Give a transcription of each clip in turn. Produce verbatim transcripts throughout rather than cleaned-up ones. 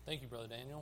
Thank you, Brother Daniel.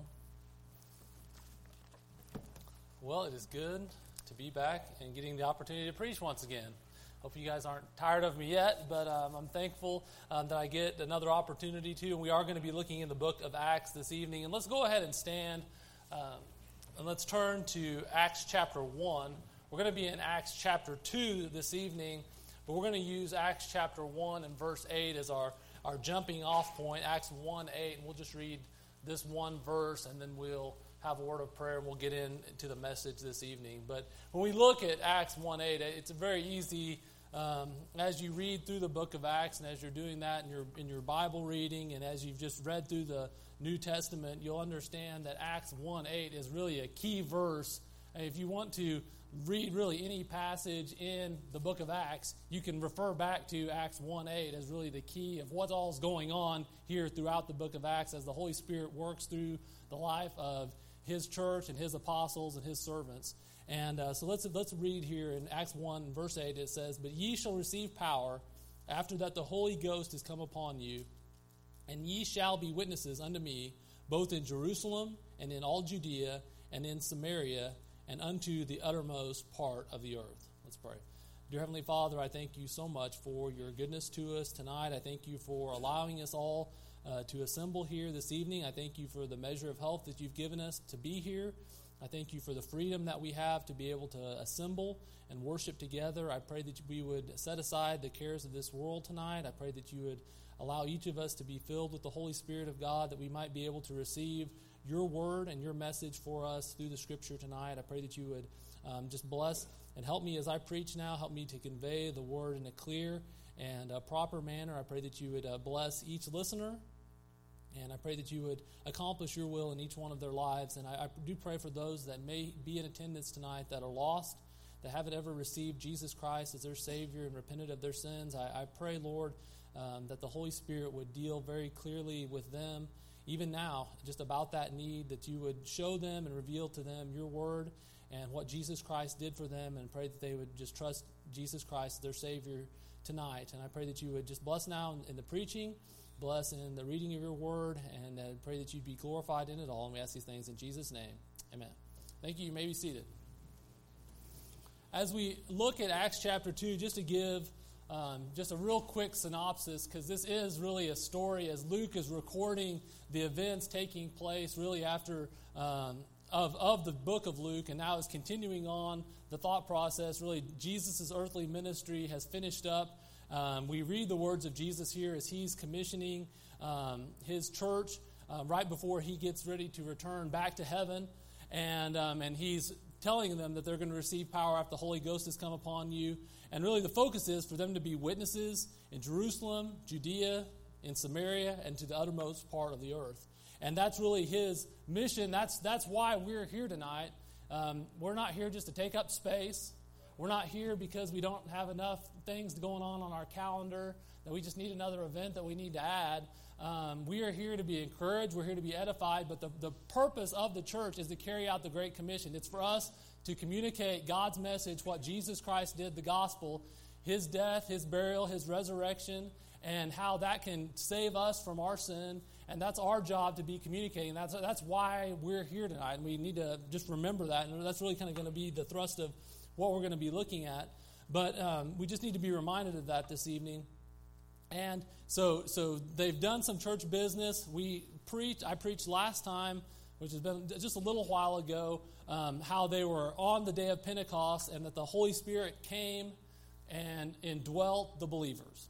Well, it is good to be back and getting the opportunity to preach once again. Hope you guys aren't tired of me yet, but um, I'm thankful um, that I get another opportunity to. And we are going to be looking in the book of Acts this evening. And let's go ahead and stand um, and let's turn to Acts chapter one. We're going to be in Acts chapter two this evening, but we're going to use Acts chapter one and verse eight as our, our jumping off point, Acts one eight. And we'll just read this one verse and then we'll have a word of prayer and we'll get into the message this evening. But when we look at Acts one eight, it's very easy um, as you read through the book of Acts and as you're doing that in your in your Bible reading and as you've just read through the New Testament, you'll understand that Acts one eight is really a key verse. And if you want to read really any passage in the book of Acts, you can refer back to Acts one eight as really the key of what all's going on here throughout the book of Acts as the Holy Spirit works through the life of His church and His apostles and His servants. And uh, so let's let's read here in Acts one, verse eight. It says, "But ye shall receive power after that the Holy Ghost is come upon you, and ye shall be witnesses unto me, both in Jerusalem and in all Judea and in Samaria, and unto the uttermost part of the earth." Let's pray. Dear Heavenly Father, I thank you so much for your goodness to us tonight. I thank you for allowing us all uh, to assemble here this evening. I thank you for the measure of health that you've given us to be here. I thank you for the freedom that we have to be able to assemble and worship together. I pray that we would set aside the cares of this world tonight. I pray that you would allow each of us to be filled with the Holy Spirit of God, that we might be able to receive your word and your message for us through the Scripture tonight. I pray that you would um, just bless and help me as I preach now. Help me to convey the word in a clear and a proper manner. I pray that you would uh, bless each listener. And I pray that you would accomplish your will in each one of their lives. And I, I do pray for those that may be in attendance tonight that are lost, that haven't ever received Jesus Christ as their Savior and repented of their sins. I, I pray, Lord, um, that the Holy Spirit would deal very clearly with them, even now, just about that need, that you would show them and reveal to them your word and what Jesus Christ did for them, and pray that they would just trust Jesus Christ as their Savior tonight. And I pray that you would just bless now in, in the preaching, bless in the reading of your word, and uh, pray that you'd be glorified in it all. And we ask these things in Jesus' name. Amen. Thank you. You may be seated. As we look at Acts chapter two, just to give um, just a real quick synopsis, because this is really a story as Luke is recording the events taking place really after um, of, of the book of Luke, and now is continuing on the thought process. Really, Jesus' earthly ministry has finished up. Um, we read the words of Jesus here as he's commissioning um, his church uh, right before he gets ready to return back to heaven. And um, and he's telling them that they're going to receive power after the Holy Ghost has come upon you. And really the focus is for them to be witnesses in Jerusalem, Judea, in Samaria, and to the uttermost part of the earth. And that's really his mission. That's, that's why we're here tonight. Um, we're not here just to take up space. We're not here because we don't have enough things going on on our calendar, that we just need another event that we need to add. Um, we are here to be encouraged. We're here to be edified. But the, the purpose of the church is to carry out the Great Commission. It's for us to communicate God's message, what Jesus Christ did, the gospel, His death, His burial, His resurrection, and how that can save us from our sin. And that's our job to be communicating. That's, that's why we're here tonight. And we need to just remember that. And that's really kind of going to be the thrust of what we're going to be looking at. But um, we just need to be reminded of that this evening. And so so they've done some church business. We preached, I preached last time, which has been just a little while ago, um, how they were on the day of Pentecost and that the Holy Spirit came and indwelt the believers.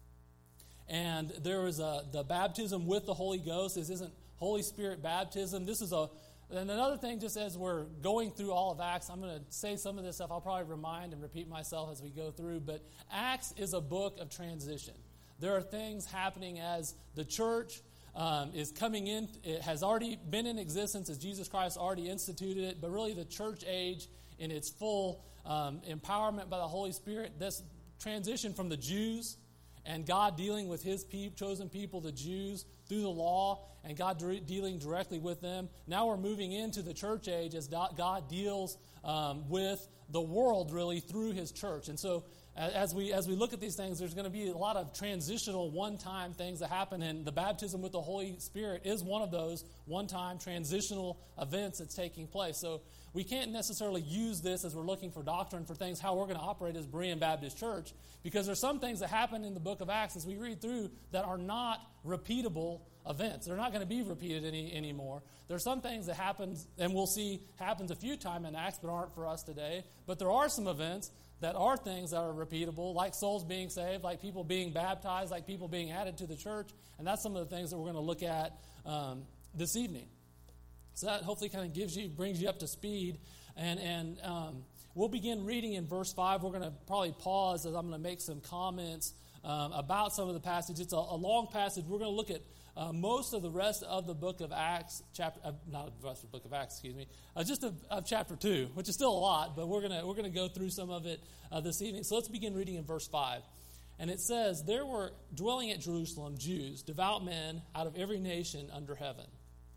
And there was a, the baptism with the Holy Ghost. This isn't Holy Spirit baptism. This is a And another thing, just as we're going through all of Acts, I'm going to say some of this stuff. I'll probably remind and repeat myself as we go through. But Acts is a book of transition. There are things happening as the church um, is coming in. It has already been in existence as Jesus Christ already instituted it. But really the church age in its full um, empowerment by the Holy Spirit, this transition from the Jews and God dealing with His pe- chosen people, the Jews, through the law, and God de- dealing directly with them. Now we're moving into the church age as do- God deals um, with the world, really, through His church. And so as we as we look at these things, there's going to be a lot of transitional one-time things that happen, and the baptism with the Holy Spirit is one of those one-time transitional events that's taking place. So we can't necessarily use this as we're looking for doctrine for things, how we're going to operate as Berean Baptist Church, because there's some things that happen in the book of Acts as we read through that are not repeatable events. They're not going to be repeated any anymore. There's some things that happen, and we'll see happens a few times in Acts, but aren't for us today. But there are some events that are things that are repeatable, like souls being saved, like people being baptized, like people being added to the church. And that's some of the things that we're going to look at um, this evening. So that hopefully kind of gives you, brings you up to speed. And, and um, we'll begin reading in verse five. We're going to probably pause as I'm going to make some comments um, about some of the passage. It's a, a long passage. We're going to look at Uh, most of the rest of the book of Acts, chapter uh, not the rest of the book of Acts, excuse me, uh, just of, of chapter two, which is still a lot, but we're gonna we're gonna go through some of it uh, this evening. So let's begin reading in verse five, and it says, "There were dwelling at Jerusalem Jews, devout men out of every nation under heaven.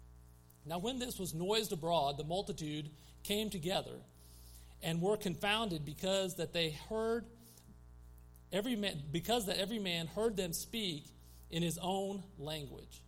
Now when this was noised abroad, the multitude came together, and were confounded because that they heard every man because that every man heard them speak in his own language.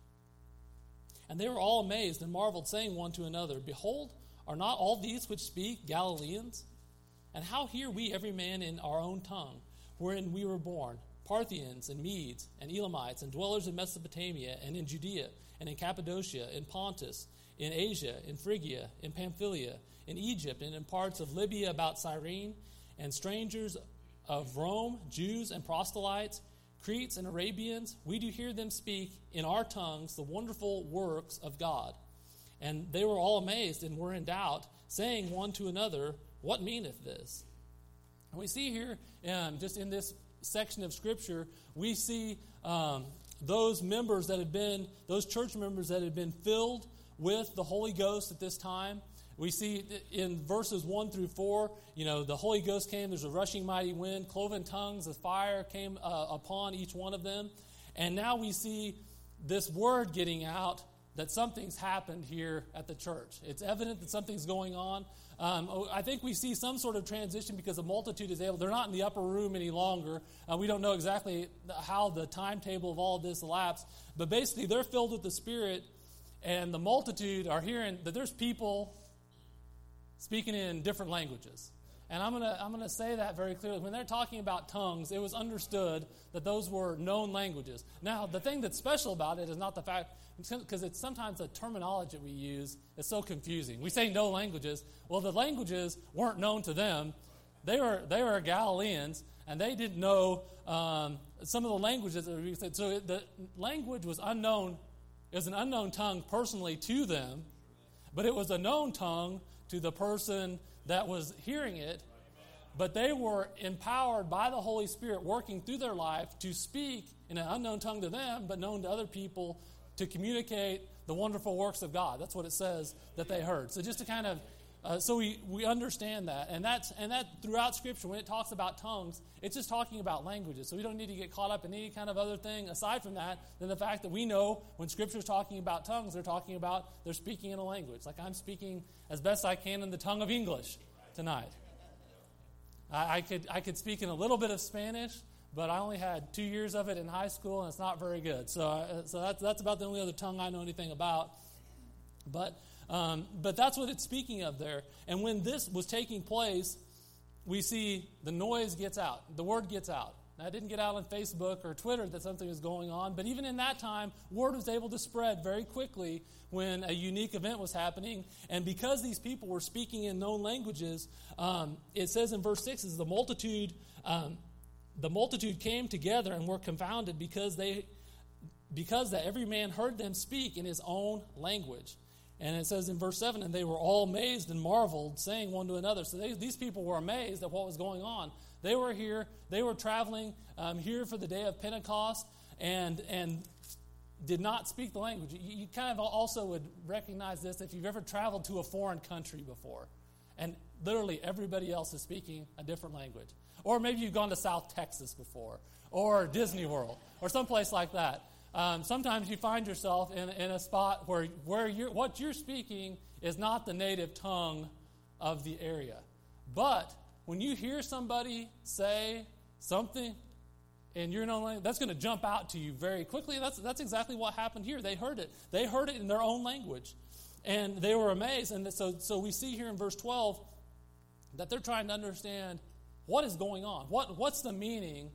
And they were all amazed and marveled, saying one to another, Behold, are not all these which speak Galileans? And how hear we every man in our own tongue, wherein we were born, Parthians and Medes and Elamites and dwellers in Mesopotamia and in Judea and in Cappadocia, in Pontus, in Asia, in Phrygia, in Pamphylia, in Egypt, and in parts of Libya about Cyrene, and strangers of Rome, Jews and proselytes, Cretes and Arabians, we do hear them speak in our tongues the wonderful works of God. And they were all amazed and were in doubt, saying one to another, What meaneth this? And we see here, um, just in this section of Scripture, we see um, those members that had been, those church members that had been filled with the Holy Ghost at this time. We see in verses one through four, you know, the Holy Ghost came, there's a rushing mighty wind, cloven tongues of fire came uh, upon each one of them. And now we see this word getting out that something's happened here at the church. It's evident that something's going on. Um, I think we see some sort of transition because the multitude is able, they're not in the upper room any longer. Uh, we don't know exactly how the timetable of all of this elapsed. But basically, they're filled with the Spirit, and the multitude are hearing that there's people speaking in different languages. And I'm gonna I'm gonna say that very clearly. When they're talking about tongues, it was understood that those were known languages. Now, the thing that's special about it is not the fact, because it's sometimes the terminology we use is so confusing. We say no languages. Well, the languages weren't known to them. They were they were Galileans, and they didn't know um, some of the languages that we said. So the language was unknown. It was an unknown tongue personally to them, but it was a known tongue to the person that was hearing it. But they were empowered by the Holy Spirit working through their life to speak in an unknown tongue to them, but known to other people, to communicate the wonderful works of God. That's what it says that they heard. So just to kind of, uh, so we, we understand that. And that's and that throughout Scripture, when it talks about tongues, it's just talking about languages. So we don't need to get caught up in any kind of other thing aside from that than the fact that we know when Scripture's talking about tongues, they're talking about they're speaking in a language. Like I'm speaking as best I can in the tongue of English tonight. I, I could I could speak in a little bit of Spanish, but I only had two years of it in high school, and it's not very good. So uh, so that's that's about the only other tongue I know anything about. But um, but that's what it's speaking of there. And when this was taking place, we see the noise gets out, the word gets out. Now, it didn't get out on Facebook or Twitter that something was going on, but even in that time, word was able to spread very quickly when a unique event was happening. And because these people were speaking in known languages, um, it says in verse six, is the multitude, um, the multitude came together and were confounded because they, because that every man heard them speak in his own language. And it says in verse seven, and they were all amazed and marveled, saying one to another. So they, these people were amazed at what was going on. They were here, they were traveling um, here for the day of Pentecost, and and did not speak the language. You, you kind of also would recognize this if you've ever traveled to a foreign country before, and literally everybody else is speaking a different language. Or maybe you've gone to South Texas before, or Disney World, or someplace like that. Um, sometimes you find yourself in, in a spot where, where you're, what you're speaking is not the native tongue of the area. But when you hear somebody say something in your own language, that's going to jump out to you very quickly. That's, that's exactly what happened here. They heard it. They heard it in their own language. And they were amazed. And so, so we see here in verse twelve that they're trying to understand what is going on. What, what's the meaning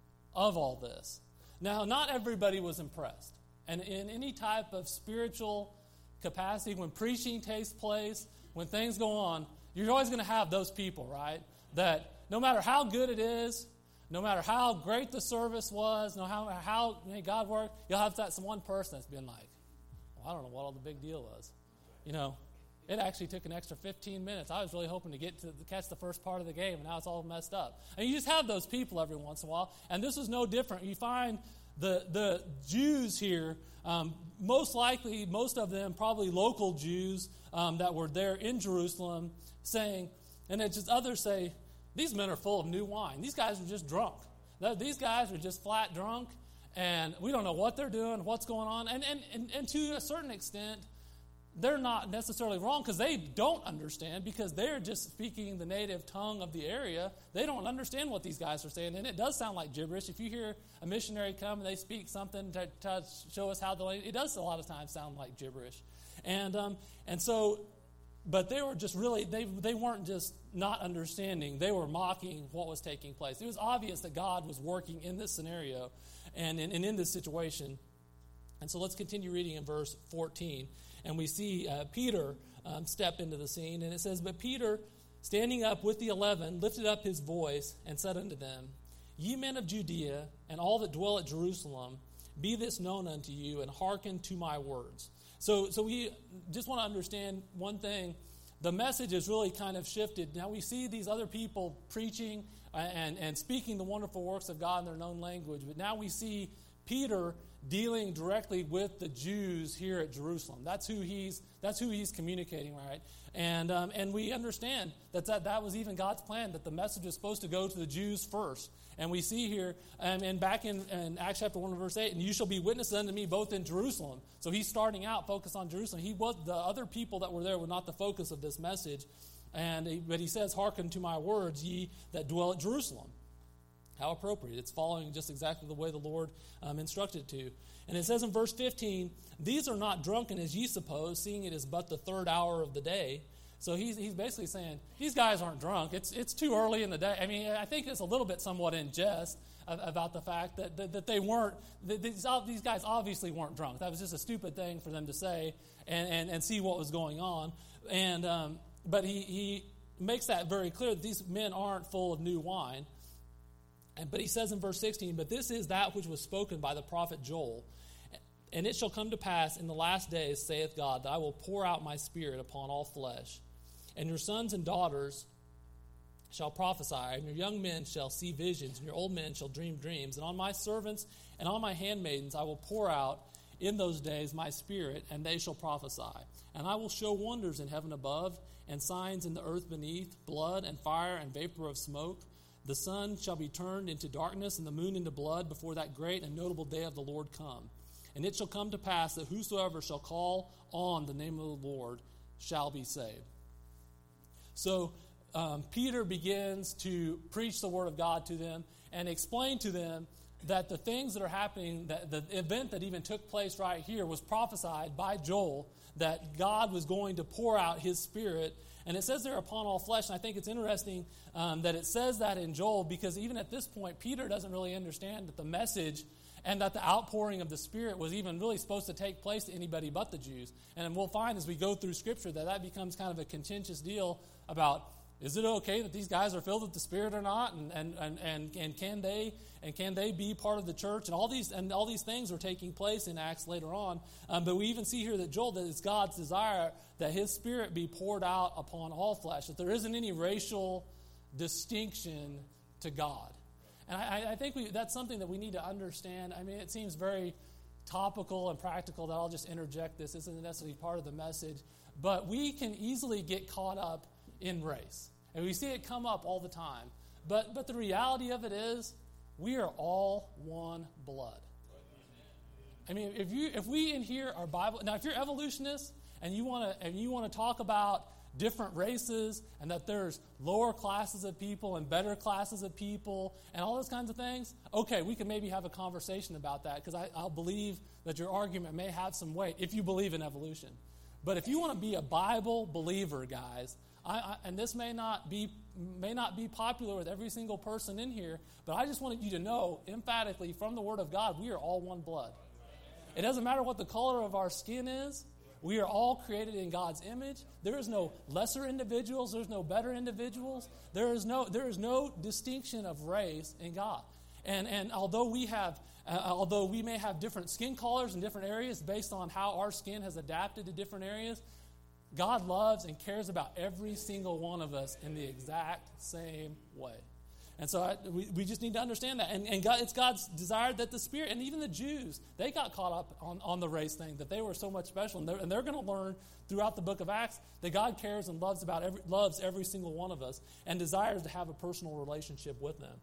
of all this? Now, not everybody was impressed. And in any type of spiritual capacity, when preaching takes place, when things go on, you're always going to have those people, right? That no matter how good it is, no matter how great the service was, no matter how, how God worked, you'll have that one person that's been like, well, I don't know what all the big deal was. You know, it actually took an extra fifteen minutes. I was really hoping to get to catch the first part of the game, and now it's all messed up. And you just have those people every once in a while, and this is no different. You find the the Jews here, um, most likely, most of them probably local Jews um, that were there in Jerusalem, saying, and then just others say, these men are full of new wine. These guys are just drunk. These guys are just flat drunk, and we don't know what they're doing, what's going on. And and and, and to a certain extent, they're not necessarily wrong because they don't understand, because they're just speaking the native tongue of the area. They don't understand what these guys are saying, and it does sound like gibberish. If you hear a missionary come and they speak something to, to show us how the it does a lot of times sound like gibberish. And um, and so, but they were just really, they they weren't just not understanding. They were mocking what was taking place. It was obvious that God was working in this scenario and in, and in this situation. And so let's continue reading in verse fourteen. And we see uh, Peter um, step into the scene. And it says, but Peter, standing up with the eleven, lifted up his voice and said unto them, Ye men of Judea, and all that dwell at Jerusalem, be this known unto you, and hearken to my words. So, so we just want to understand one thing. The message is really kind of shifted. Now we see these other people preaching and, and speaking the wonderful works of God in their known language. But now we see Peter dealing directly with the Jews here at Jerusalem. That's who he's that's who he's communicating, right? And um, and we understand that, that that was even God's plan, that the message was supposed to go to the Jews first. And we see here, um, and back in, in Acts chapter one, verse eight, and you shall be witnesses unto me both in Jerusalem. So he's starting out focused on Jerusalem. He was the other people that were there were not the focus of this message. And he, but he says, hearken to my words, ye that dwell at Jerusalem. How appropriate. It's following just exactly the way the Lord um, instructed it to. And it says in verse fifteen, these are not drunken as ye suppose, seeing it is but the third hour of the day. So he's he's basically saying, these guys aren't drunk. It's it's too early in the day. I mean, I think it's a little bit somewhat in jest about the fact that that, that they weren't, that these, these guys obviously weren't drunk. That was just a stupid thing for them to say and, and, and see what was going on. And um, But he, he makes that very clear that these men aren't full of new wine. And, but he says in verse sixteen, but this is that which was spoken by the prophet Joel. And it shall come to pass in the last days, saith God, that I will pour out my spirit upon all flesh. And your sons and daughters shall prophesy, and your young men shall see visions, and your old men shall dream dreams. And on my servants and on my handmaidens I will pour out in those days my spirit, and they shall prophesy. And I will show wonders in heaven above, and signs in the earth beneath, blood and fire and vapor of smoke. The sun shall be turned into darkness, and the moon into blood, before that great and notable day of the Lord come. And it shall come to pass that whosoever shall call on the name of the Lord shall be saved. So um, Peter begins to preach the word of God to them and explain to them that the things that are happening, that the event that even took place right here was prophesied by Joel, that God was going to pour out his spirit. And it says there upon all flesh, and I think it's interesting um, that it says that in Joel, because even at this point, Peter doesn't really understand that the message and that the outpouring of the Spirit was even really supposed to take place to anybody but the Jews. And we'll find as we go through Scripture that that becomes kind of a contentious deal about, is it okay that these guys are filled with the Spirit or not? And and and and, and can they and can they be part of the church? And all these and all these things are taking place in Acts later on. Um, but we even see here that Joel, that it's God's desire that his Spirit be poured out upon all flesh, that there isn't any racial distinction to God. And I, I think we, that's something that we need to understand. I mean, it seems very topical and practical that I'll just interject this. This isn't necessarily part of the message. But we can easily get caught up in race. And we see it come up all the time. But but the reality of it is, we are all one blood. I mean, if you if we in here are Bible, now if you're evolutionists and you want to and you want to talk about different races and that there's lower classes of people and better classes of people and all those kinds of things, okay, we can maybe have a conversation about that, because I'll believe that your argument may have some weight if you believe in evolution. But if you want to be a Bible believer, guys, I, I, and this may not be may not be popular with every single person in here, but I just wanted you to know emphatically from the Word of God, we are all one blood. It doesn't matter what the color of our skin is. We are all created in God's image. There is no lesser individuals. There's no better individuals. There is no there is no distinction of race in God. And and although we have uh, although we may have different skin colors in different areas based on how our skin has adapted to different areas, God loves and cares about every single one of us in the exact same way. And so I, we, we just need to understand that. And, and God, it's God's desire that the Spirit, and even the Jews, they got caught up on, on the race thing, that they were so much special. And they're, and they're going to learn throughout the book of Acts that God cares and loves about every, loves every single one of us and desires to have a personal relationship with them.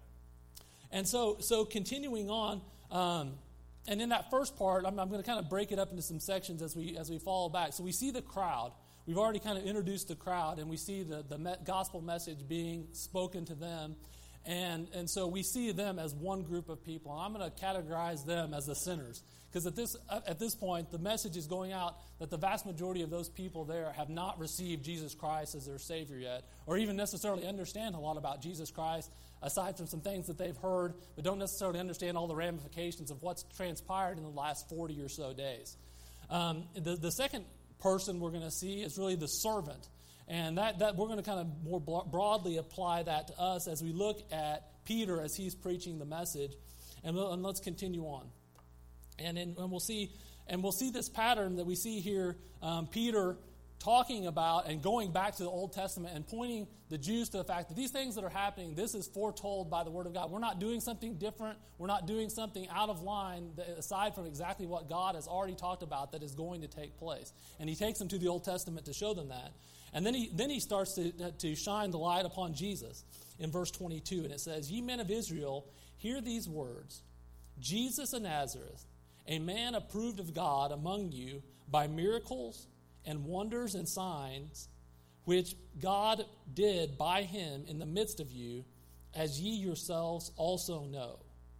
And so, so continuing on, um, and in that first part, I'm, I'm going to kind of break it up into some sections as we as we follow back. So we see the crowd. We've already kind of introduced the crowd, and we see the, the me- gospel message being spoken to them. And, and so we see them as one group of people. And I'm going to categorize them as the sinners. Because at this, at this point, the message is going out that the vast majority of those people there have not received Jesus Christ as their Savior yet, or even necessarily understand a lot about Jesus Christ, aside from some things that they've heard, but don't necessarily understand all the ramifications of what's transpired in the last forty or so days. Um, the, the second person we're going to see is really the servant. And that, that we're going to kind of more broadly apply that to us as we look at Peter as he's preaching the message. And, we'll, and let's continue on. And, in, and we'll see and we'll see this pattern that we see here, um, Peter talking about and going back to the Old Testament and pointing the Jews to the fact that these things that are happening, this is foretold by the Word of God. We're not doing something different. We're not doing something out of line that, aside from exactly what God has already talked about that is going to take place. And he takes them to the Old Testament to show them that. And then he then he starts to, to shine the light upon Jesus in verse twenty-two. And it says, "Ye men of Israel, hear these words. Jesus of Nazareth, a man approved of God among you by miracles and wonders and signs, which God did by him in the midst of you, as ye yourselves also know.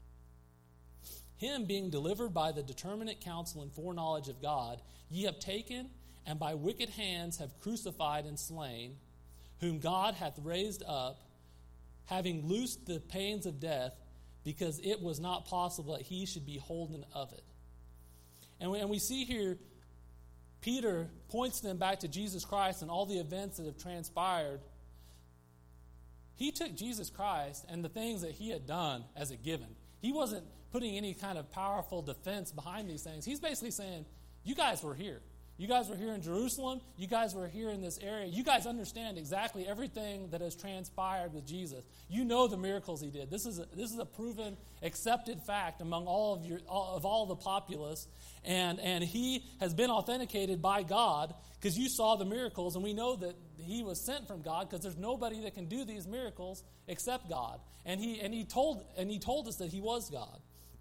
Him being delivered by the determinate counsel and foreknowledge of God, ye have taken, and by wicked hands have crucified and slain, whom God hath raised up, having loosed the pains of death, because it was not possible that he should be holden of it." And we, and we see here, Peter points them back to Jesus Christ and all the events that have transpired. He took Jesus Christ and the things that he had done as a given. He wasn't putting any kind of powerful defense behind these things. He's basically saying, you guys were here. You guys were here in Jerusalem. You guys were here in this area. You guys understand exactly everything that has transpired with Jesus. You know the miracles he did. This is a, this is a proven, accepted fact among all of your all, of all the populace, and and he has been authenticated by God because you saw the miracles, and we know that he was sent from God because there's nobody that can do these miracles except God. And he and he told and he told us that he was God.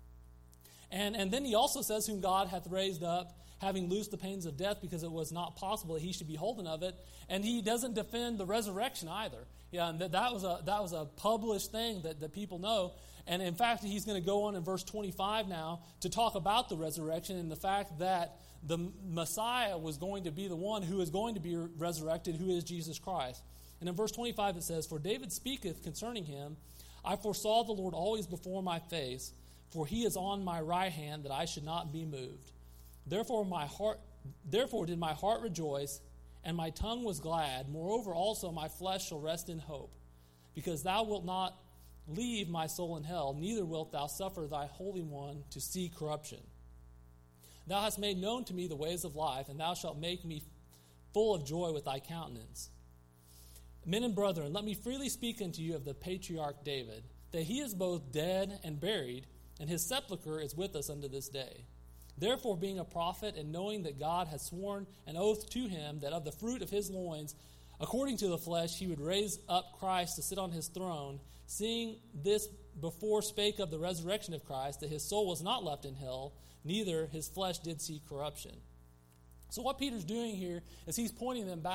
And and then he also says, "Whom God hath raised up, having loosed the pains of death, because it was not possible that he should be holden of it." And he doesn't defend the resurrection either. Yeah, and that, that was a that was a published thing that, that people know. And in fact, he's going to go on in verse twenty-five now to talk about the resurrection and the fact that the Messiah was going to be the one who is going to be resurrected, who is Jesus Christ. And in verse twenty-five it says, "For David speaketh concerning him, I foresaw the Lord always before my face, for he is on my right hand, that I should not be moved. Therefore my heart, therefore did my heart rejoice, and my tongue was glad. Moreover also my flesh shall rest in hope, because thou wilt not leave my soul in hell, neither wilt thou suffer thy Holy One to see corruption. Thou hast made known to me the ways of life, and thou shalt make me full of joy with thy countenance. Men and brethren, let me freely speak unto you of the patriarch David, that he is both dead and buried, and his sepulchre is with us unto this day. Therefore, being a prophet, and knowing that God had sworn an oath to him that of the fruit of his loins, according to the flesh, he would raise up Christ to sit on his throne, seeing this before spake of the resurrection of Christ, that his soul was not left in hell, neither his flesh did see corruption." So what Peter's doing here is he's pointing them back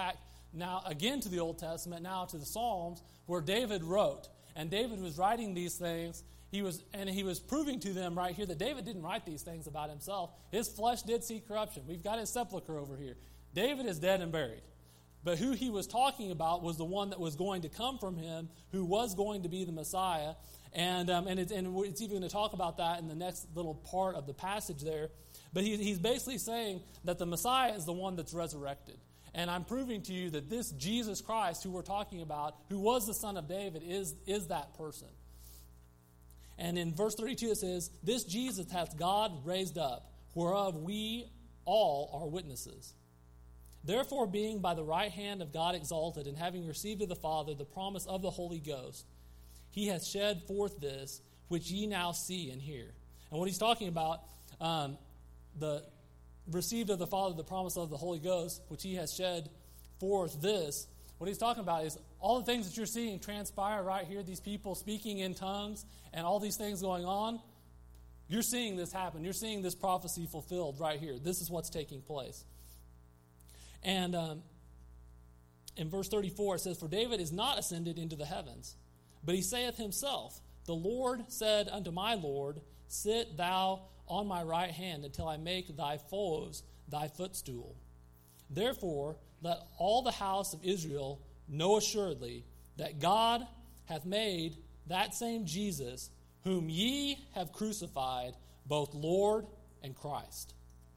now again to the Old Testament, now to the Psalms, where David wrote. And David was writing these things. He was, and he was proving to them right here that David didn't write these things about himself. His flesh did see corruption. We've got his sepulcher over here. David is dead and buried. But who he was talking about was the one that was going to come from him, who was going to be the Messiah. And um, and, it's, and it's even going to talk about that in the next little part of the passage there. But he, he's basically saying that the Messiah is the one that's resurrected. And I'm proving to you that this Jesus Christ, who we're talking about, who was the son of David, is, is that person. And in verse thirty-two it says, "This Jesus hath God raised up, whereof we all are witnesses. Therefore, being by the right hand of God exalted, and having received of the Father the promise of the Holy Ghost, he hath shed forth this, which ye now see and hear." And what he's talking about, um, the received of the Father the promise of the Holy Ghost, which he has shed forth this, what he's talking about is all the things that you're seeing transpire right here, these people speaking in tongues and all these things going on. You're seeing this happen. You're seeing this prophecy fulfilled right here. This is what's taking place. And um, in verse thirty-four it says, "For David is not ascended into the heavens, but he saith himself, The Lord said unto my Lord, Sit thou on my right hand until I make thy foes thy footstool. Therefore, let all the house of Israel know assuredly that God hath made that same Jesus, whom ye have crucified, both Lord and Christ."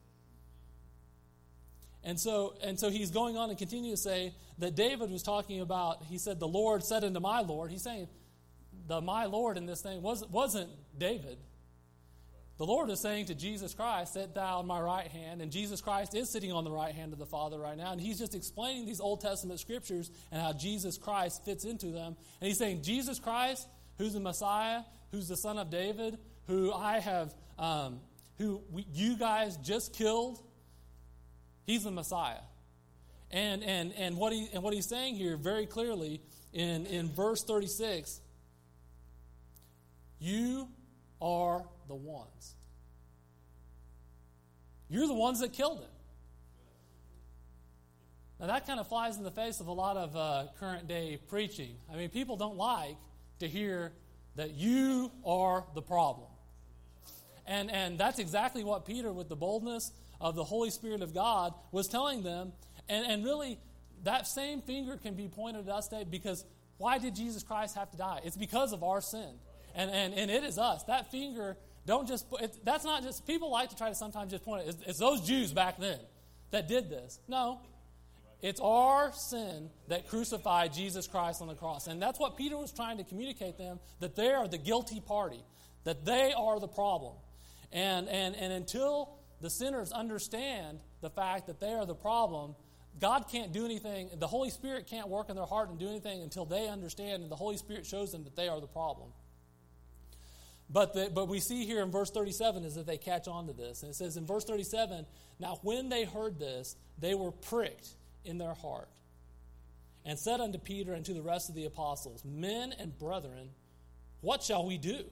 And so, and so he's going on and continue to say that David was talking about, he said, "The Lord said unto my Lord." He's saying the my Lord in this thing wasn't, wasn't David. The Lord is saying to Jesus Christ, "Sit thou on my right hand." And Jesus Christ is sitting on the right hand of the Father right now. And he's just explaining these Old Testament scriptures and how Jesus Christ fits into them. And he's saying, Jesus Christ, who's the Messiah, who's the son of David, who I have, um, who we, you guys just killed, he's the Messiah. And and and what he and what he's saying here very clearly in, in verse thirty-six, you are the ones. You're the ones that killed him. Now that kind of flies in the face of a lot of uh, current day preaching. I mean, people don't like to hear that you are the problem. And and that's exactly what Peter, with the boldness of the Holy Spirit of God, was telling them. And, and really, that same finger can be pointed at us today, because why did Jesus Christ have to die? It's because of our sin. And and, and it is us. That finger, don't just, it, that's not just, people like to try to sometimes just point it. It's, it's those Jews back then that did this. No. It's our sin that crucified Jesus Christ on the cross. And that's what Peter was trying to communicate to them, that they are the guilty party, that they are the problem. And and and until the sinners understand the fact that they are the problem, God can't do anything. The Holy Spirit can't work in their heart and do anything until they understand, and the Holy Spirit shows them that they are the problem. But the, but we see here in verse thirty-seven is that they catch on to this. And it says in verse thirty-seven, "Now when they heard this, they were pricked in their heart, and said unto Peter and to the rest of the apostles, Men and brethren, what shall we do?"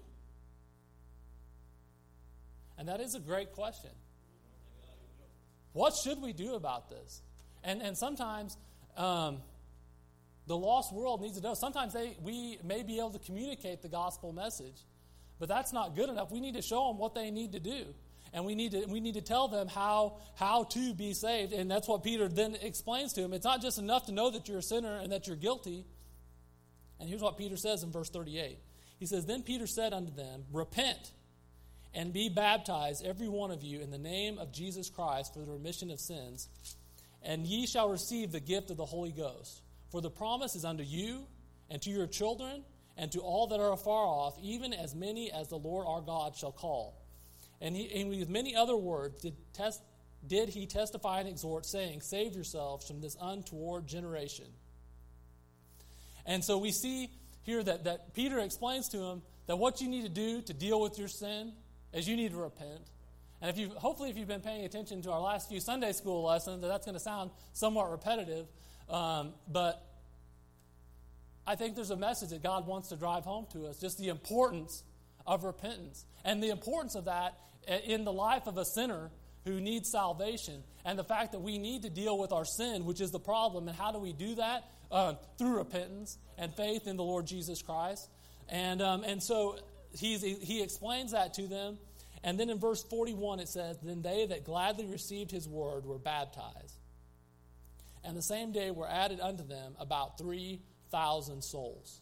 And that is a great question. What should we do about this? And and sometimes um, the lost world needs to know. Sometimes they we may be able to communicate the gospel message, but that's not good enough. We need to show them what they need to do. And we need to we need to tell them how how to be saved. And that's what Peter then explains to them. It's not just enough to know that you're a sinner and that you're guilty. And here's what Peter says in verse thirty-eight. He says, "Then Peter said unto them, Repent, and be baptized, every one of you, in the name of Jesus Christ for the remission of sins, and ye shall receive the gift of the Holy Ghost. For the promise is unto you, and to your children, and to all that are afar off, even as many as the Lord our God shall call." And, he, and with many other words did, test, did he testify and exhort, saying, Save yourselves from this untoward generation. And so we see here that, that Peter explains to him that what you need to do to deal with your sin is you need to repent. And if you, hopefully if you've been paying attention to our last few Sunday school lessons, that's going to sound somewhat repetitive, um, but I think there's a message that God wants to drive home to us, just the importance of repentance. And the importance of that in the life of a sinner who need salvation, and the fact that we need to deal with our sin, which is the problem. And how do we do that? Uh, through repentance and faith in the Lord Jesus Christ. And um, and so he's, he explains that to them. And then in verse forty-one it says, "Then they that gladly received his word were baptized. And the same day were added unto them about three thousand souls."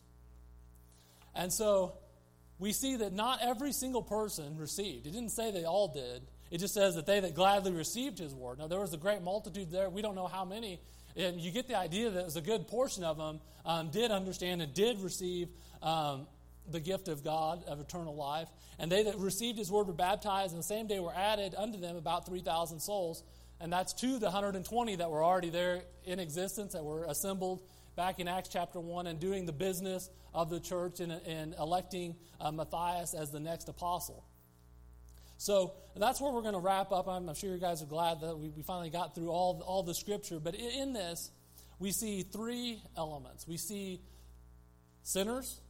And so we see that not every single person received. It didn't say they all did. It just says that they that gladly received his word. Now, there was a great multitude there. We don't know how many. And you get the idea that it was a good portion of them um, did understand and did receive um, the gift of God, of eternal life. And they that received his word were baptized, and the same day were added unto them about three thousand souls. And that's to the one hundred twenty that were already there in existence, that were assembled back in Acts chapter one and doing the business of the church and, and electing uh, Matthias as the next apostle. So that's where we're going to wrap up. I'm, I'm sure you guys are glad that we, we finally got through all, all the scripture. But in, in this, we see three elements. We see sinners,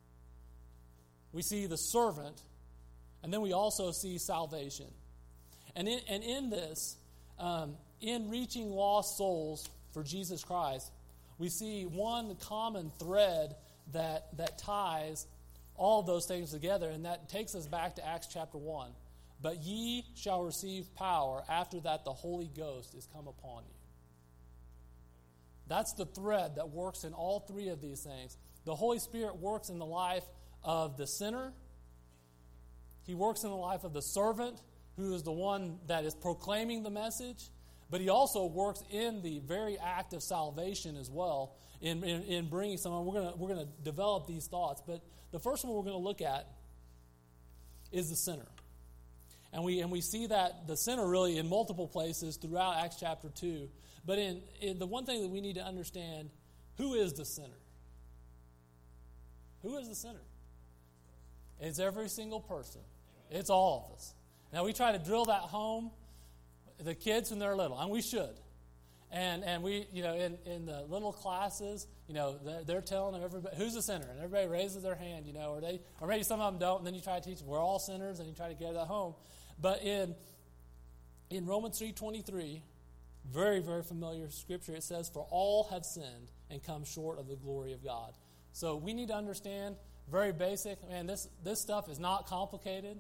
we see the servant, and then we also see salvation. And in, and in this, um, in reaching lost souls for Jesus Christ, we see one common thread that that ties all of those things together, and that takes us back to Acts chapter one. "But ye shall receive power after that the Holy Ghost is come upon you." That's the thread that works in all three of these things. The Holy Spirit works in the life of the sinner. He works in the life of the servant, who is the one that is proclaiming the message. But he also works in the very act of salvation as well, in, in, in bringing someone. We're going we're gonna develop these thoughts. But the first one we're going to look at is the sinner. And we and we see that the sinner really in multiple places throughout Acts chapter two. But in, in the one thing that we need to understand, who is the sinner? Who is the sinner? It's every single person. It's all of us. Now we try to drill that home, the kids when they're little, and we should. And and we, you know, in, in the little classes, you know, they're, they're telling them everybody who's a sinner, and everybody raises their hand, you know, or they, or maybe some of them don't, and then you try to teach them we're all sinners, and you try to get that home. But in in Romans three twenty-three, very very familiar scripture, it says, "For all have sinned and come short of the glory of God." So we need to understand, very basic. Man, this this stuff is not complicated.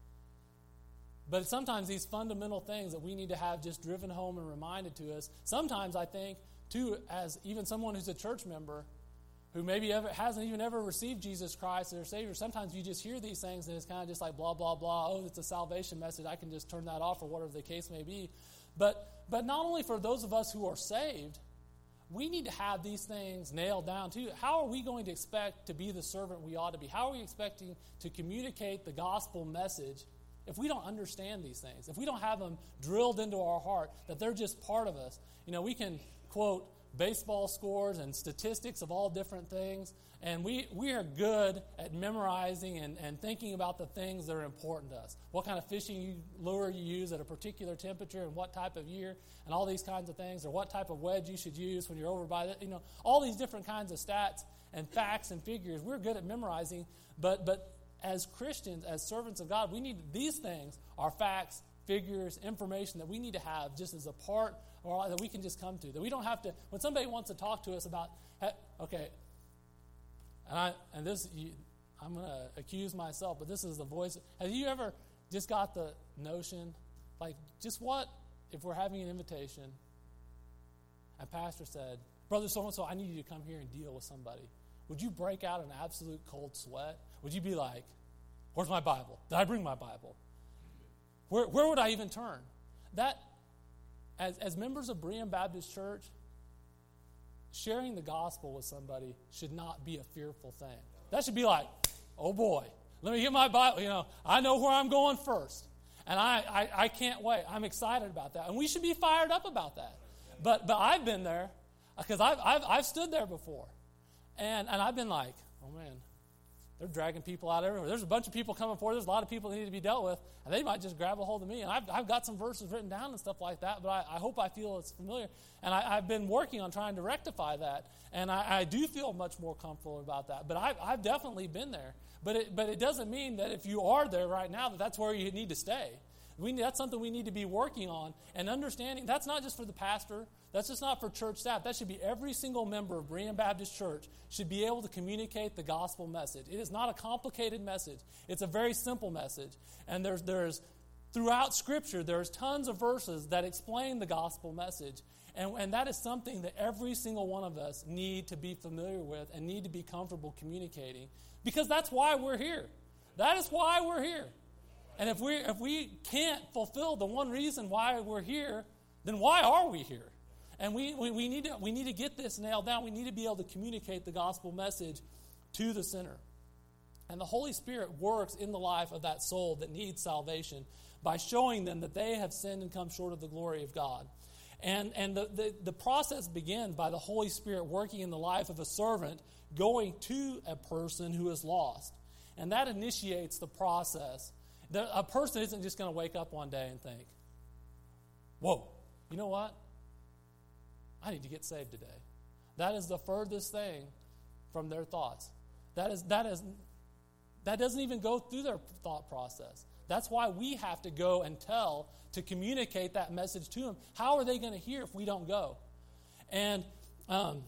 But sometimes these fundamental things that we need to have just driven home and reminded to us, sometimes I think, too, as even someone who's a church member who maybe ever, hasn't even ever received Jesus Christ as their Savior, sometimes you just hear these things and it's kind of just like blah, blah, blah. Oh, it's a salvation message. I can just turn that off or whatever the case may be. But, but not only for those of us who are saved, we need to have these things nailed down too. How are we going to expect to be the servant we ought to be? How are we expecting to communicate the gospel message if we don't understand these things, if we don't have them drilled into our heart, that they're just part of us? You know, we can quote baseball scores and statistics of all different things, and we, we are good at memorizing and, and thinking about the things that are important to us. What kind of fishing lure you use at a particular temperature and what type of year and all these kinds of things, or what type of wedge you should use when you're over by the, you know, all these different kinds of stats and facts and figures. We're good at memorizing, but but as Christians, as servants of God, we need these things are facts, figures, information that we need to have just as a part, or that we can just come to. That we don't have to, when somebody wants to talk to us about, okay, and I and this, you, I'm going to accuse myself, but this is the voice. Have you ever just got the notion, like, just what if we're having an invitation, and pastor said, "Brother so-and-so, I need you to come here and deal with somebody." Would you break out an absolute cold sweat? Would you be like, "Where's my Bible? Did I bring my Bible?" Where where would I even turn? That, as, as members of Berean Baptist Church, sharing the gospel with somebody should not be a fearful thing. That should be like, "Oh boy, let me get my Bible. You know, I know where I'm going first. And I, I, I can't wait. I'm excited about that." And we should be fired up about that. But but I've been there, because I've, I've, I've stood there before. And and I've been like, "Oh man, they're dragging people out everywhere. There's a bunch of people coming forward. There's a lot of people that need to be dealt with, and they might just grab a hold of me." And I've, I've got some verses written down and stuff like that, but I, I hope I feel it's familiar. And I, I've been working on trying to rectify that, and I, I do feel much more comfortable about that. But I've, I've definitely been there. But it, but it doesn't mean that if you are there right now, that that's where you need to stay. We, that's something we need to be working on and understanding. That's not just for the pastor. That's just not for church staff. That should be every single member of Berean Baptist Church should be able to communicate the gospel message. It is not a complicated message. It's a very simple message. And there's, there's throughout Scripture, there's tons of verses that explain the gospel message. And, and that is something that every single one of us need to be familiar with and need to be comfortable communicating, because that's why we're here. That is why we're here. And if we if we can't fulfill the one reason why we're here, then why are we here? And we, we, we need to we need to get this nailed down. We need to be able to communicate the gospel message to the sinner. And the Holy Spirit works in the life of that soul that needs salvation by showing them that they have sinned and come short of the glory of God. And, and the, the, the process begins by the Holy Spirit working in the life of a servant going to a person who is lost. And that initiates the process. The, a person isn't just going to wake up one day and think, whoa, you know what? I need to get saved today. That is the furthest thing from their thoughts. That is that is that doesn't even go through their thought process. That's why we have to go and tell, to communicate that message to them. How are they going to hear if we don't go? And um,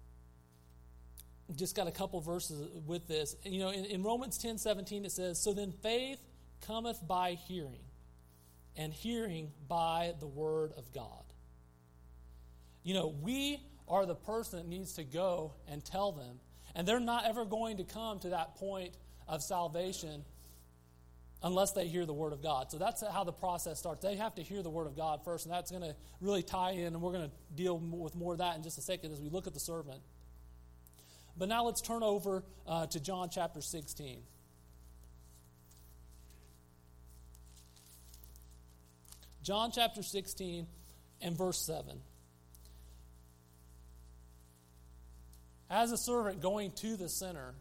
just got a couple verses with this. You know, in, in Romans ten seventeen it says, "So then faith cometh by hearing, and hearing by the word of God." You know, we are the person that needs to go and tell them. And they're not ever going to come to that point of salvation unless they hear the word of God. So that's how the process starts. They have to hear the word of God first, and that's going to really tie in, and we're going to deal with more of that in just a second as we look at the servant. But now let's turn over uh, to John chapter sixteen. John chapter sixteen and verse seven. As a servant going to the sinner,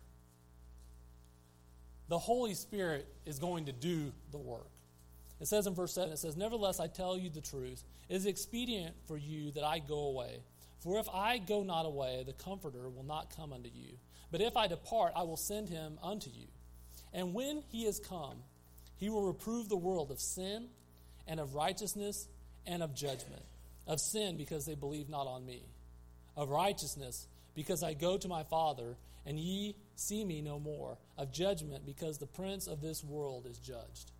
the Holy Spirit is going to do the work. It says in verse seven, it says, "Nevertheless, I tell you the truth. It is expedient for you that I go away. For if I go not away, the Comforter will not come unto you. But if I depart, I will send him unto you. And when he is come, he will reprove the world of sin and of righteousness and of judgment. Of sin, because they believe not on me. Of righteousness, because I go to my Father, and ye see me no more. Of judgment, because the prince of this world is judged."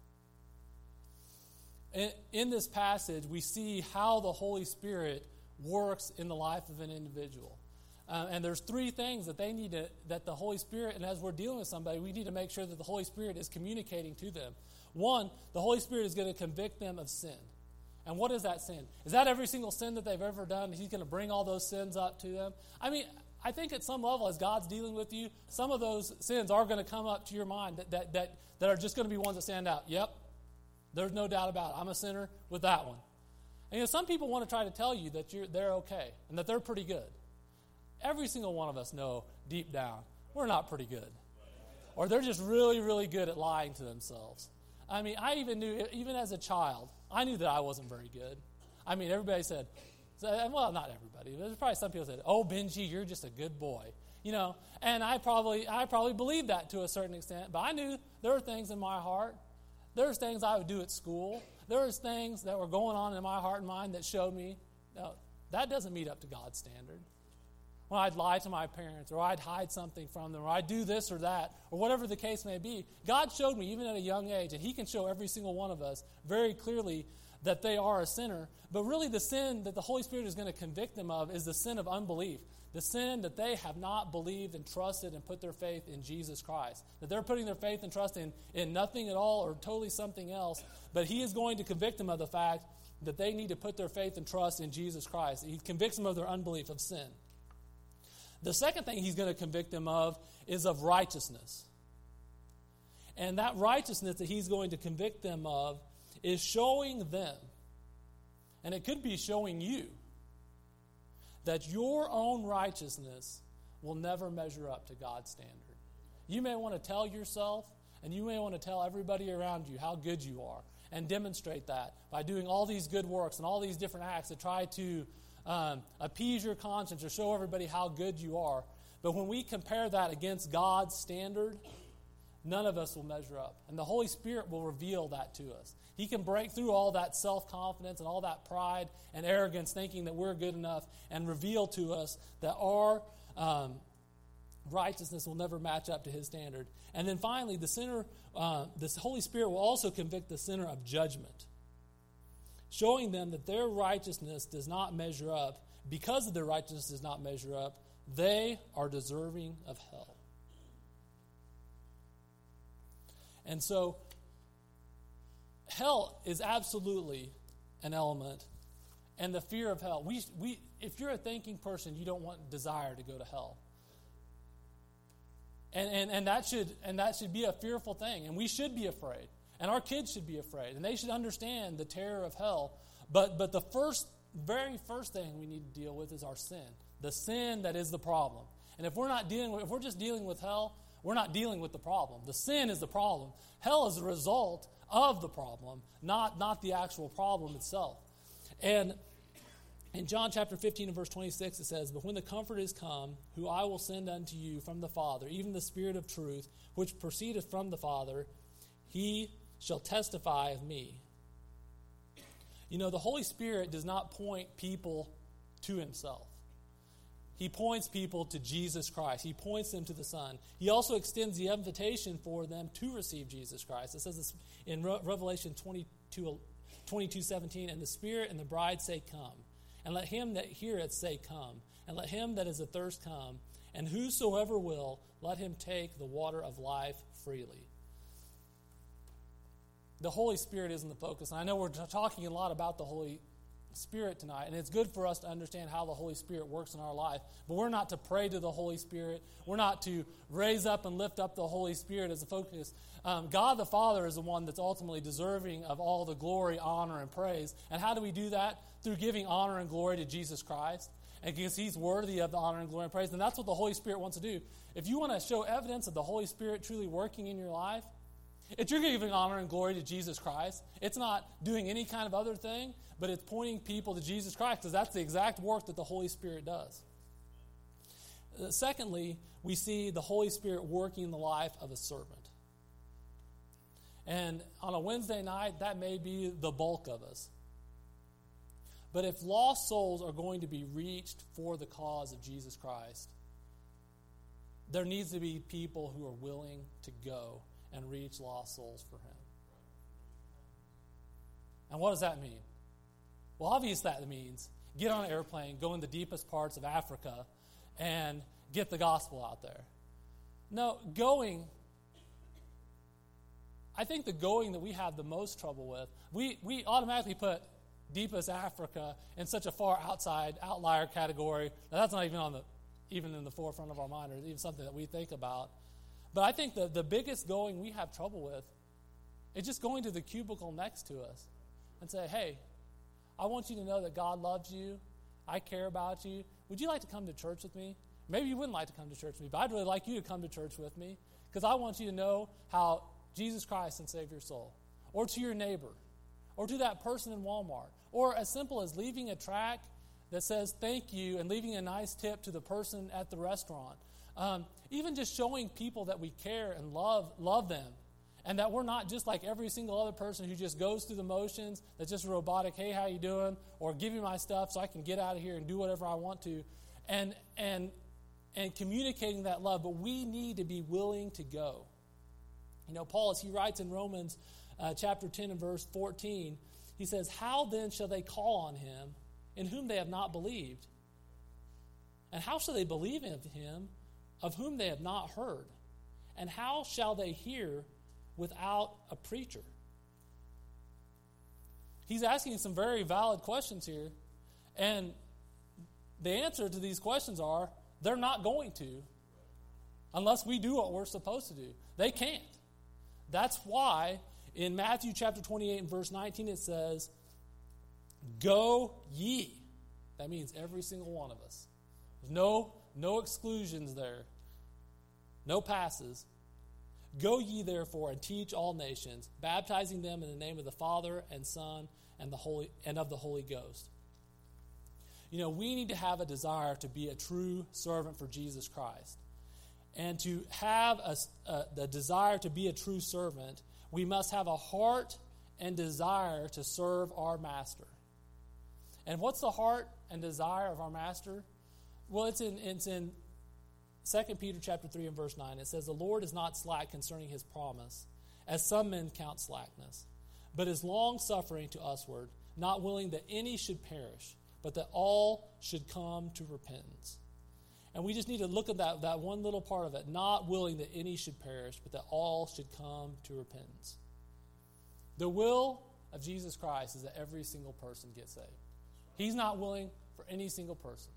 In this passage, we see how the Holy Spirit works in the life of an individual. Uh, and there's three things that they need to, that the Holy Spirit, and as we're dealing with somebody, we need to make sure that the Holy Spirit is communicating to them. One, the Holy Spirit is going to convict them of sin. And what is that sin? Is that every single sin that they've ever done? He's going to bring all those sins up to them? I mean, I think at some level, as God's dealing with you, some of those sins are going to come up to your mind that that that, that are just going to be ones that stand out. Yep, there's no doubt about it. I'm a sinner with that one. And you know, some people want to try to tell you that you're they're okay and that they're pretty good. Every single one of us know deep down we're not pretty good. Or they're just really, really good at lying to themselves. I mean, I even knew, even as a child, I knew that I wasn't very good. I mean, everybody said, well, not everybody. There's probably some people said, "Oh, Benji, you're just a good boy." You know, and I probably I probably believed that to a certain extent, but I knew there were things in my heart. There was things I would do at school. There was things that were going on in my heart and mind that showed me, no, that doesn't meet up to God's standard. When I'd lie to my parents, or I'd hide something from them, or I'd do this or that, or whatever the case may be, God showed me even at a young age, and He can show every single one of us very clearly that they are a sinner. But really the sin that the Holy Spirit is going to convict them of is the sin of unbelief. The sin that they have not believed and trusted and put their faith in Jesus Christ. That they're putting their faith and trust in, in nothing at all or totally something else. But He is going to convict them of the fact that they need to put their faith and trust in Jesus Christ. He convicts them of their unbelief, of sin. The second thing He's going to convict them of is of righteousness. And that righteousness that He's going to convict them of is showing them, and it could be showing you, that your own righteousness will never measure up to God's standard. You may want to tell yourself, and you may want to tell everybody around you how good you are, and demonstrate that by doing all these good works and all these different acts to try to um, appease your conscience or show everybody how good you are. But when we compare that against God's standard, none of us will measure up. And the Holy Spirit will reveal that to us. He can break through all that self-confidence and all that pride and arrogance, thinking that we're good enough, and reveal to us that our um, righteousness will never match up to his standard. And then finally, the sinner, uh, the Holy Spirit will also convict the sinner of judgment, showing them that their righteousness does not measure up. Because of their righteousness does not measure up, they are deserving of hell. And so, hell is absolutely an element, and the fear of hell. We, we, if you're a thinking person, you don't want desire to go to hell. And, and, and, that should, and that should be a fearful thing, and we should be afraid. And our kids should be afraid, and they should understand the terror of hell. But, but the first, very first thing we need to deal with is our sin. The sin that is the problem. And if we're not dealing with, if we're just dealing with hell, we're not dealing with the problem. The sin is the problem. Hell is a result of the problem, not, not the actual problem itself. And in John chapter fifteen and verse twenty-six, it says, "But when the Comforter is come, who I will send unto you from the Father, even the Spirit of truth, which proceedeth from the Father, he shall testify of me." You know, the Holy Spirit does not point people to himself. He points people to Jesus Christ. He points them to the Son. He also extends the invitation for them to receive Jesus Christ. It says this in Re- Revelation twenty-two, twenty-two seventeen, "And the Spirit and the bride say, Come. And let him that heareth say, Come. And let him that is athirst come. And whosoever will, let him take the water of life freely." The Holy Spirit isn't the focus. And I know we're t- talking a lot about the Holy Spirit tonight, and it's good for us to understand how the Holy Spirit works in our life, but we're not to pray to the Holy Spirit. We're not to raise up and lift up the Holy Spirit as a focus. Um, God the Father is the one that's ultimately deserving of all the glory, honor, and praise. And how do we do that? Through giving honor and glory to Jesus Christ, and because he's worthy of the honor and glory and praise. And that's what the Holy Spirit wants to do. If you want to show evidence of the Holy Spirit truly working in your life, it's you're giving honor and glory to Jesus Christ. It's not doing any kind of other thing, but it's pointing people to Jesus Christ, because that's the exact work that the Holy Spirit does. Uh, secondly, we see the Holy Spirit working in the life of a servant. And on a Wednesday night, that may be the bulk of us. But if lost souls are going to be reached for the cause of Jesus Christ, there needs to be people who are willing to go and reach lost souls for him. And what does that mean? Well, obviously that means get on an airplane, go in the deepest parts of Africa, and get the gospel out there. No, going, I think the going that we have the most trouble with, we, we automatically put deepest Africa in such a far outside, outlier category. Now, that's not even on the, even in the forefront of our mind, or even something that we think about. But I think the, the biggest going we have trouble with is just going to the cubicle next to us and say, hey, I want you to know that God loves you. I care about you. Would you like to come to church with me? Maybe you wouldn't like to come to church with me, but I'd really like you to come to church with me, because I want you to know how Jesus Christ can save your soul. Or to your neighbor, or to that person in Walmart, or as simple as leaving a tract that says thank you and leaving a nice tip to the person at the restaurant. Um, even just showing people that we care and love love them, and that we're not just like every single other person who just goes through the motions, that's just robotic, hey, how you doing? Or give me my stuff so I can get out of here and do whatever I want to. And and and communicating that love, but we need to be willing to go. You know, Paul, as he writes in Romans uh, chapter ten and verse fourteen, he says, how then shall they call on him in whom they have not believed? And how shall they believe in him of whom they have not heard? And how shall they hear without a preacher? He's asking some very valid questions here. And the answer to these questions are, they're not going to, unless we do what we're supposed to do. They can't. That's why in Matthew chapter twenty-eight and verse nineteen it says, go ye. That means every single one of us. There's no, no exclusions there. No passes. Go ye therefore and teach all nations, baptizing them in the name of the Father and Son and the Holy and of the Holy Ghost. You know, we need to have a desire to be a true servant for Jesus Christ. And to have a, a, the desire to be a true servant, we must have a heart and desire to serve our master. And what's the heart and desire of our master? Well, it's in it's in Second Peter chapter three and verse nine. It says, "The Lord is not slack concerning his promise, as some men count slackness, but is long-suffering to usward, not willing that any should perish, but that all should come to repentance." And we just need to look at that, that one little part of it, not willing that any should perish, but that all should come to repentance. The will of Jesus Christ is that every single person gets saved. He's not willing for any single person.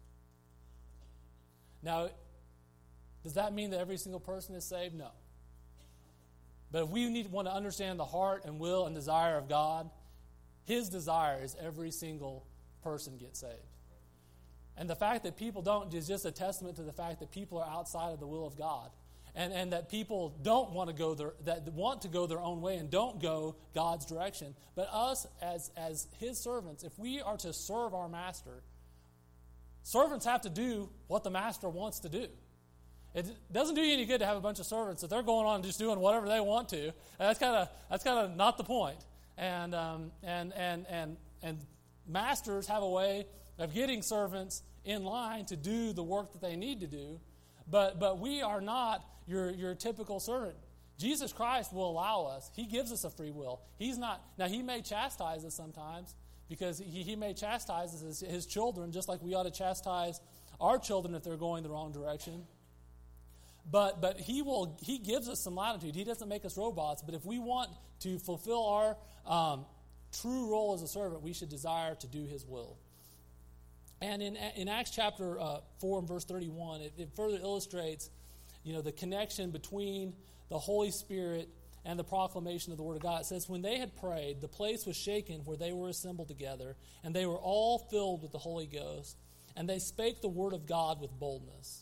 Now, does that mean that every single person is saved? No. But if we need want to understand the heart and will and desire of God, his desire is every single person gets saved. And the fact that people don't is just a testament to the fact that people are outside of the will of God. And, and that people don't want to go their that want to go their own way and don't go God's direction. But us as, as his servants, if we are to serve our master, servants have to do what the master wants to do. It doesn't do you any good to have a bunch of servants that they're going on and just doing whatever they want to. And that's kind of that's kind of not the point. And um, and and and and masters have a way of getting servants in line to do the work that they need to do, but but we are not your your typical servant. Jesus Christ will allow us. He gives us a free will. He's not now. He may chastise us sometimes because he, he may chastise us as his children, just like we ought to chastise our children if they're going the wrong direction. But but he will he gives us some latitude. He doesn't make us robots. But if we want to fulfill our um, true role as a servant, we should desire to do his will. And in in Acts chapter uh, four and verse thirty-one, it, it further illustrates, you know, the connection between the Holy Spirit and the proclamation of the Word of God. It says, "When they had prayed, the place was shaken where they were assembled together, and they were all filled with the Holy Ghost, and they spake the word of God with boldness."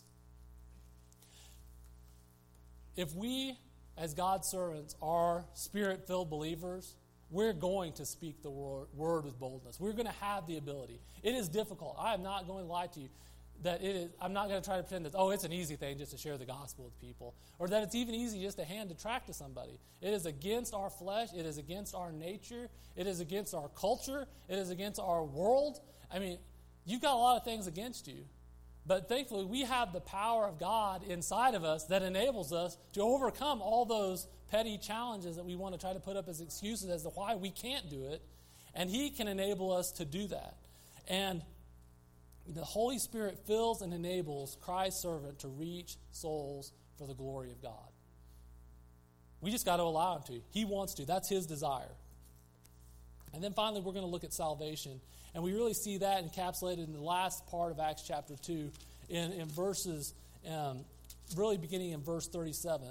If we, as God's servants, are Spirit-filled believers, we're going to speak the word, word with boldness. We're going to have the ability. It is difficult. I am not going to lie to you that it is. I'm not going to try to pretend that, oh, it's an easy thing just to share the gospel with people, or that it's even easy just to hand a tract to somebody. It is against our flesh. It is against our nature. It is against our culture. It is against our world. I mean, you've got a lot of things against you. But thankfully, we have the power of God inside of us that enables us to overcome all those petty challenges that we want to try to put up as excuses as to why we can't do it. And he can enable us to do that. And the Holy Spirit fills and enables Christ's servant to reach souls for the glory of God. We just got to allow him to. He wants to. That's his desire. And then finally, we're going to look at salvation. And we really see that encapsulated in the last part of Acts chapter two in, in verses, um, really beginning in verse thirty-seven.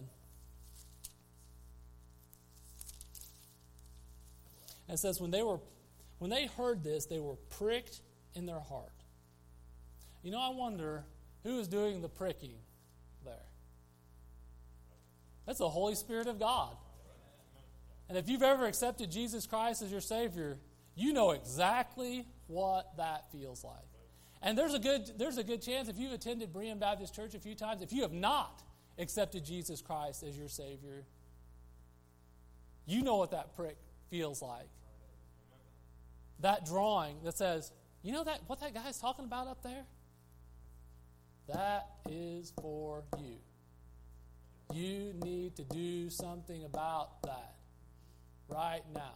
And it says, when they were, when they heard this, they were pricked in their heart. You know, I wonder who is doing the pricking there. That's the Holy Spirit of God. And if you've ever accepted Jesus Christ as your Savior, you know exactly what that feels like. And there's a good there's a good chance if you've attended Berean Baptist Church a few times, if you have not accepted Jesus Christ as your Savior, you know what that prick feels like. That drawing that says, you know that what that guy's talking about up there? That is for you. You need to do something about that right now.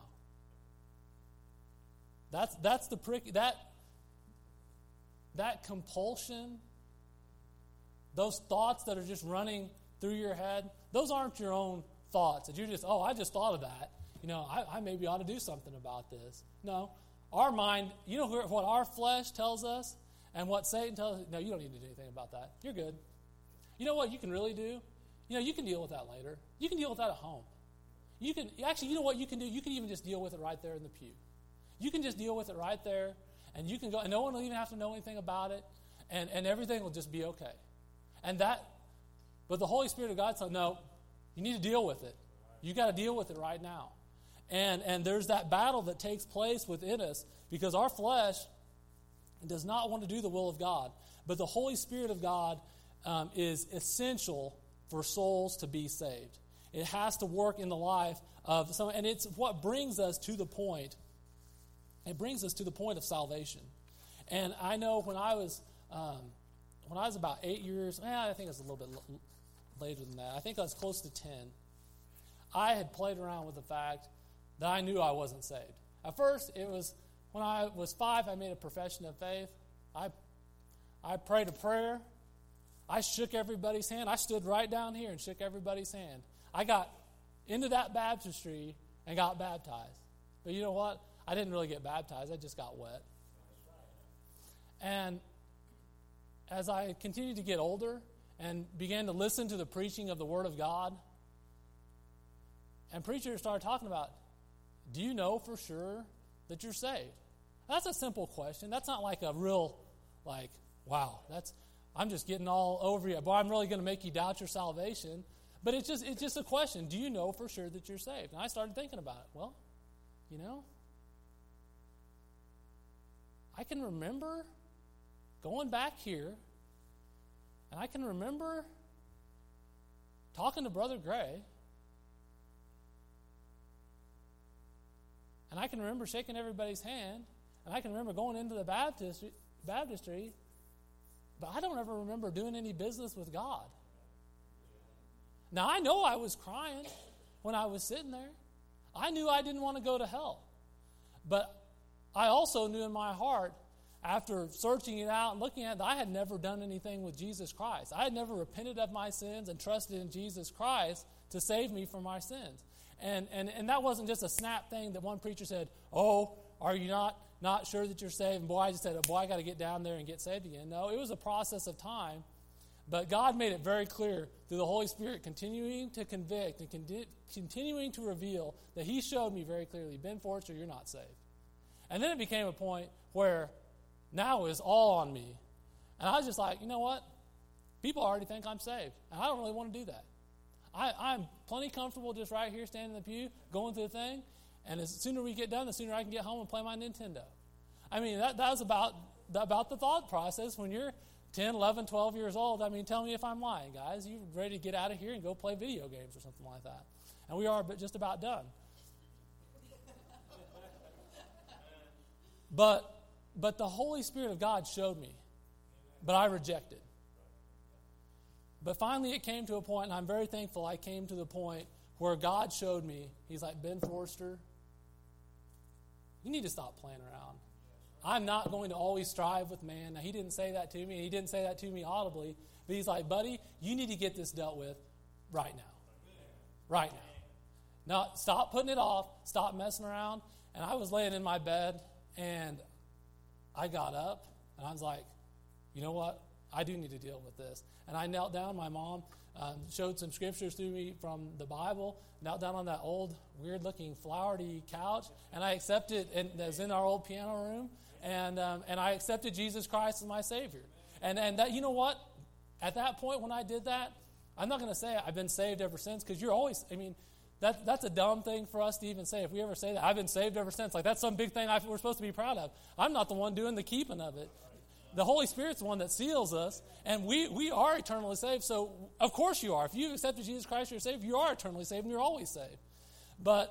That's that's the prick that that compulsion, those thoughts that are just running through your head, those aren't your own thoughts. That you're just, oh, I just thought of that. You know, I, I maybe ought to do something about this. No, our mind, you know what our flesh tells us and what Satan tells us? No, you don't need to do anything about that. You're good. You know what you can really do? You know, you can deal with that later. You can deal with that at home. You can actually, you know what you can do? You can even just deal with it right there in the pew. You can just deal with it right there, and you can go, and no one will even have to know anything about it, and, and everything will just be okay. And that, but the Holy Spirit of God said, no, you need to deal with it. You got to deal with it right now. And and there's that battle that takes place within us because our flesh does not want to do the will of God. But the Holy Spirit of God um, is essential for souls to be saved. It has to work in the life of someone. And it's what brings us to the point. It brings us to the point of salvation. And I know when I was um, when I was about eight years, eh, I think it was a little bit l- later than that. I think I was close to ten. I had played around with the fact that I knew I wasn't saved. At first, it was when I was five, I made a profession of faith. I I prayed a prayer. I shook everybody's hand. I stood right down here and shook everybody's hand. I got into that baptistry and got baptized. But you know what? I didn't really get baptized. I just got wet. And as I continued to get older and began to listen to the preaching of the Word of God, and preachers started talking about, do you know for sure that you're saved? That's a simple question. That's not like a real, like, wow, that's I'm just getting all over you. Boy, I'm really going to make you doubt your salvation. But it's just it's just a question. Do you know for sure that you're saved? And I started thinking about it. Well, you know, I can remember going back here, and I can remember talking to Brother Gray, and I can remember shaking everybody's hand, and I can remember going into the baptistry, baptistry, but I don't ever remember doing any business with God. Now, I know I was crying when I was sitting there. I knew I didn't want to go to hell. But I also knew in my heart, after searching it out and looking at it, that I had never done anything with Jesus Christ. I had never repented of my sins and trusted in Jesus Christ to save me from my sins. And and, and that wasn't just a snap thing that one preacher said, oh, are you not, not sure that you're saved? And boy, I just said, oh, boy, I got to get down there and get saved again. No, it was a process of time. But God made it very clear through the Holy Spirit continuing to convict and con- continuing to reveal that He showed me very clearly, Ben Forrester, you're not saved. And then it became a point where now it was all on me. And I was just like, you know what? People already think I'm saved. And I don't really want to do that. I, I'm plenty comfortable just right here standing in the pew, going through the thing. And the sooner we get done, the sooner I can get home and play my Nintendo. I mean, that, that was about, about the thought process when you're ten, eleven, twelve years old. I mean, tell me if I'm lying, guys. You're ready to get out of here and go play video games or something like that. And we are just about done. But but the Holy Spirit of God showed me. But I rejected. But finally it came to a point, and I'm very thankful I came to the point where God showed me. He's like, Ben Forrester, you need to stop playing around. I'm not going to always strive with man. Now, He didn't say that to me, and He didn't say that to me audibly. But He's like, buddy, you need to get this dealt with right now. Right now. Now, stop putting it off. Stop messing around. And I was laying in my bed, and I got up, and I was like, you know what? I do need to deal with this. And I knelt down. My mom um, showed some scriptures to me from the Bible, knelt down on that old, weird-looking, flowery couch, and I accepted, and that was in our old piano room, and um, and I accepted Jesus Christ as my Savior. And and that, you know what? At that point when I did that, I'm not going to say I've been saved ever since, because you're always, I mean, that that's a dumb thing for us to even say. If we ever say that, I've been saved ever since, like that's some big thing I, we're supposed to be proud of. I'm not the one doing the keeping of it. The Holy Spirit's the one that seals us, and we, we are eternally saved. So, of course you are. If you've accepted Jesus Christ as your Savior, you are eternally saved, and you're always saved. But,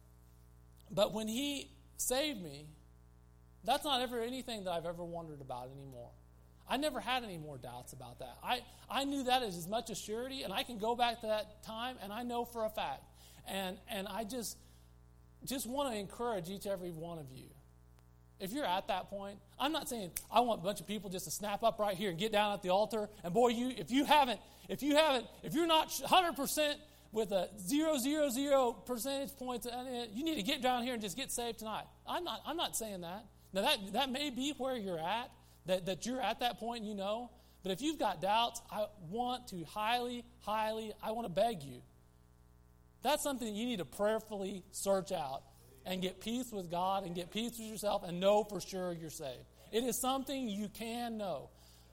but when He saved me, that's not ever anything that I've ever wondered about anymore. I never had any more doubts about that. I, I knew that as as much as surety, and I can go back to that time, and I know for a fact. And and I just just want to encourage each and every one of you. If you're at that point, I'm not saying I want a bunch of people just to snap up right here and get down at the altar. And boy, you if you haven't, if you haven't, if you're not one hundred percent with a zero zero zero percentage points, you need to get down here and just get saved tonight. I'm not. I'm not saying that. Now that that may be where you're at, that that you're at that point, you know. But if you've got doubts, I want to highly, highly, I want to beg you. That's something that you need to prayerfully search out and get peace with God and get peace with yourself and know for sure you're saved. It is something you can know.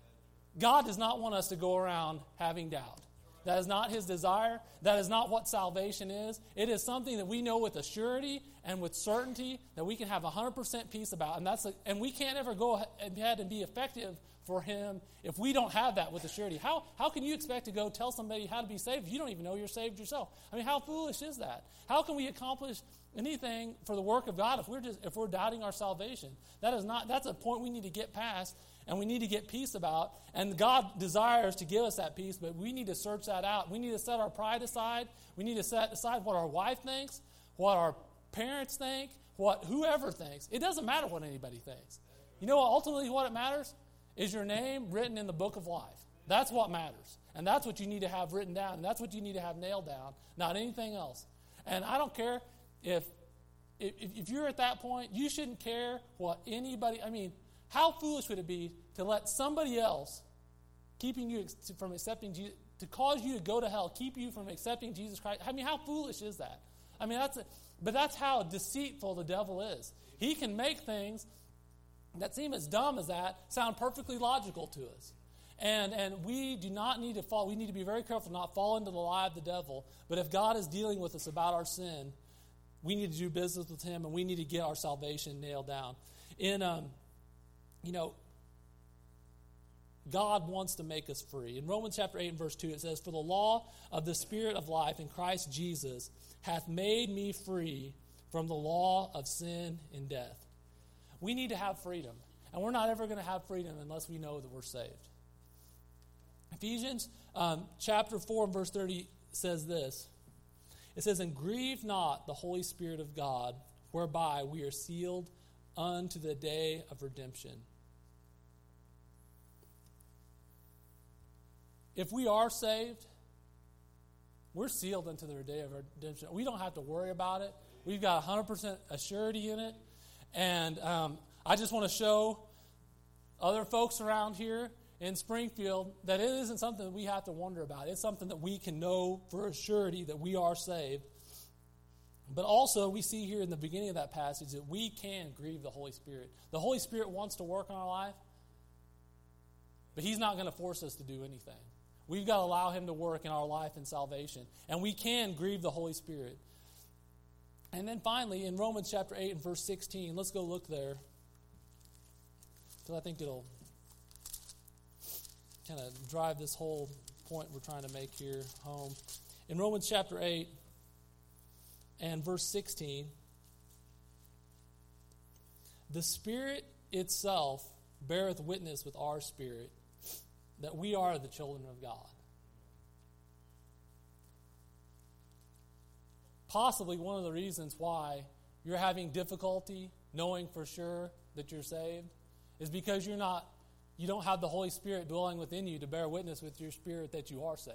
God does not want us to go around having doubt. That is not His desire. That is not what salvation is. It is something that we know with a surety and with certainty that we can have one hundred percent peace about. And that's a, and we can't ever go ahead and be effective for him if we don't have that with the surety? How, how can you expect to go tell somebody how to be saved if you don't even know you're saved yourself? I mean, how foolish is that? How can we accomplish anything for the work of God if we're just if we're doubting our salvation? That is not that's a point we need to get past, and we need to get peace about. And God desires to give us that peace, but we need to search that out. We need to set our pride aside. We need to set aside what our wife thinks, what our parents think, what whoever thinks. It doesn't matter what anybody thinks. You know what? Ultimately, what it matters is your name written in the book of life. That's what matters. And that's what you need to have written down. And that's what you need to have nailed down, not anything else. And I don't care if if, if you're at that point, you shouldn't care what anybody, I mean, how foolish would it be to let somebody else keeping you from accepting Jesus, to cause you to go to hell, keep you from accepting Jesus Christ? I mean, how foolish is that? I mean, that's a, but that's how deceitful the devil is. He can make things that seem as dumb as that sound perfectly logical to us. And and we do not need to fall. We need to be very careful not fall into the lie of the devil. But if God is dealing with us about our sin, we need to do business with him, and we need to get our salvation nailed down. In, um, you know, God wants to make us free. In Romans chapter eight and verse two, it says, "For the law of the Spirit of life in Christ Jesus hath made me free from the law of sin and death." We need to have freedom. And we're not ever going to have freedom unless we know that we're saved. Ephesians um, chapter four and verse thirty says this. It says, "And grieve not the Holy Spirit of God, whereby we are sealed unto the day of redemption." If we are saved, we're sealed unto the day of redemption. We don't have to worry about it. We've got one hundred percent assurity in it. And um, I just want to show other folks around here in Springfield that it isn't something that we have to wonder about. It's something that we can know for a surety that we are saved. But also, we see here in the beginning of that passage that we can grieve the Holy Spirit. The Holy Spirit wants to work in our life, but he's not going to force us to do anything. We've got to allow him to work in our life and salvation. And we can grieve the Holy Spirit. And then finally, in Romans chapter eight and verse sixteen, let's go look there, because I think it'll kind of drive this whole point we're trying to make here home. In Romans chapter eight and verse sixteen, "The Spirit itself beareth witness with our spirit that we are the children of God." Possibly one of the reasons why you're having difficulty knowing for sure that you're saved is because you're not, you don't have the Holy Spirit dwelling within you to bear witness with your spirit that you are saved.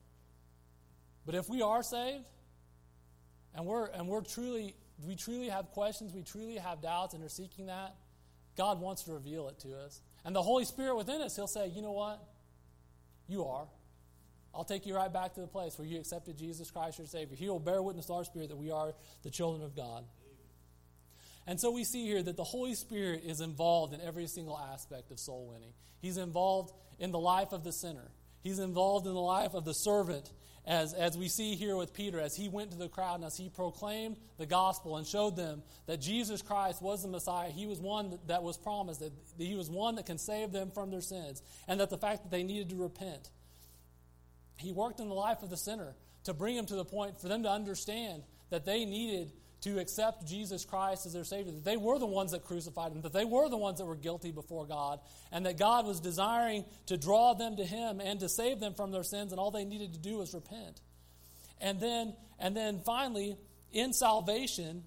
But if we are saved, and we're and we're truly we truly have questions, we truly have doubts, and are seeking that, God wants to reveal it to us. And the Holy Spirit within us, he'll say, you know what? You are. I'll take you right back to the place where you accepted Jesus Christ your Savior. He will bear witness to our spirit that we are the children of God. And so we see here that the Holy Spirit is involved in every single aspect of soul winning. He's involved in the life of the sinner. He's involved in the life of the servant, as, as we see here with Peter, as he went to the crowd and as he proclaimed the gospel and showed them that Jesus Christ was the Messiah. He was one that, that was promised, that he was one that can save them from their sins, and that the fact that they needed to repent. He worked in the life of the sinner to bring them to the point for them to understand that they needed to accept Jesus Christ as their Savior, that they were the ones that crucified him, that they were the ones that were guilty before God, and that God was desiring to draw them to him and to save them from their sins, and all they needed to do was repent. And then, and then finally, in salvation,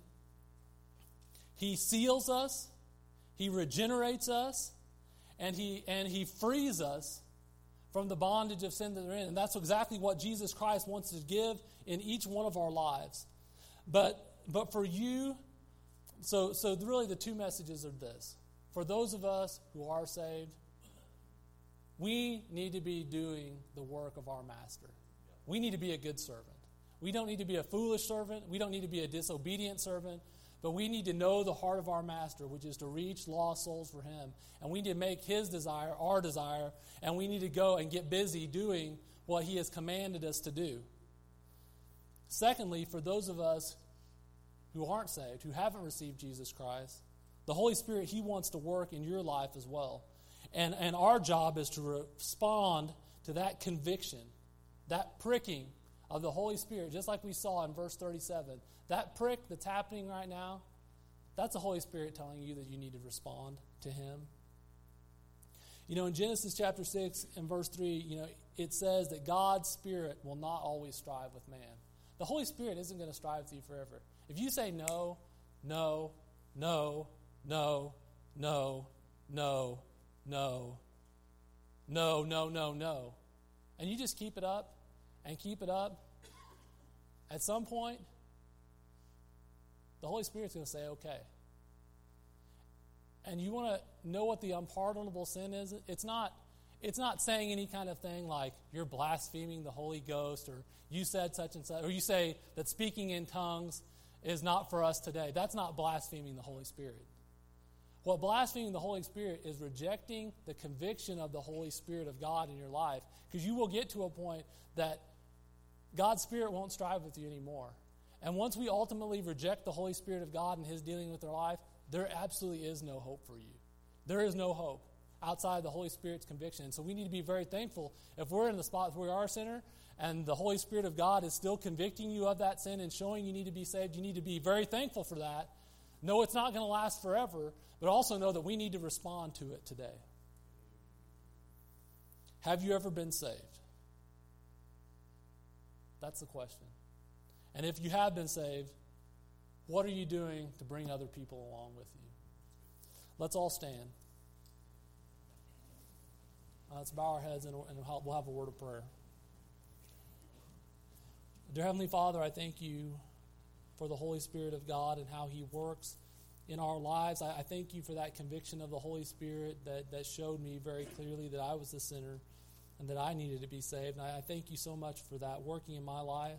he seals us, he regenerates us, and he and he frees us from the bondage of sin that they're in. And that's exactly what Jesus Christ wants to give in each one of our lives. But but for you, so so really the two messages are this. For those of us who are saved, we need to be doing the work of our master. We need to be a good servant. We don't need to be a foolish servant. We don't need to be a disobedient servant. But we need to know the heart of our master, which is to reach lost souls for him. And we need to make his desire our desire. And we need to go and get busy doing what he has commanded us to do. Secondly, for those of us who aren't saved, who haven't received Jesus Christ, the Holy Spirit, he wants to work in your life as well. And, and our job is to respond to that conviction, that pricking of the Holy Spirit, just like we saw in verse thirty-seven. That prick that's happening right now, that's the Holy Spirit telling you that you need to respond to Him. You know, in Genesis chapter six and verse three, you know, it says that God's Spirit will not always strive with man. The Holy Spirit isn't going to strive with you forever. If you say no, no, no, no, no, no, no, no, no, no, no, and you just keep it up and keep it up, at some point, the Holy Spirit's going to say, okay. And you want to know what the unpardonable sin is? It's not, it's not saying any kind of thing like you're blaspheming the Holy Ghost, or you said such and such, or you say that speaking in tongues is not for us today. That's not blaspheming the Holy Spirit. What blaspheming the Holy Spirit is rejecting the conviction of the Holy Spirit of God in your life, because you will get to a point that God's Spirit won't strive with you anymore. And once we ultimately reject the Holy Spirit of God and His dealing with our life, there absolutely is no hope for you. There is no hope outside the Holy Spirit's conviction. So we need to be very thankful if we're in the spot where we are a sinner and the Holy Spirit of God is still convicting you of that sin and showing you need to be saved. You need to be very thankful for that. Know it's not going to last forever, but also know that we need to respond to it today. Have you ever been saved? That's the question. And if you have been saved, what are you doing to bring other people along with you? Let's all stand. Uh, let's bow our heads and, and we'll have a word of prayer. Dear Heavenly Father, I thank you for the Holy Spirit of God and how He works in our lives. I, I thank you for that conviction of the Holy Spirit that, that showed me very clearly that I was a sinner and that I needed to be saved. And I, I thank you so much for that working in my life.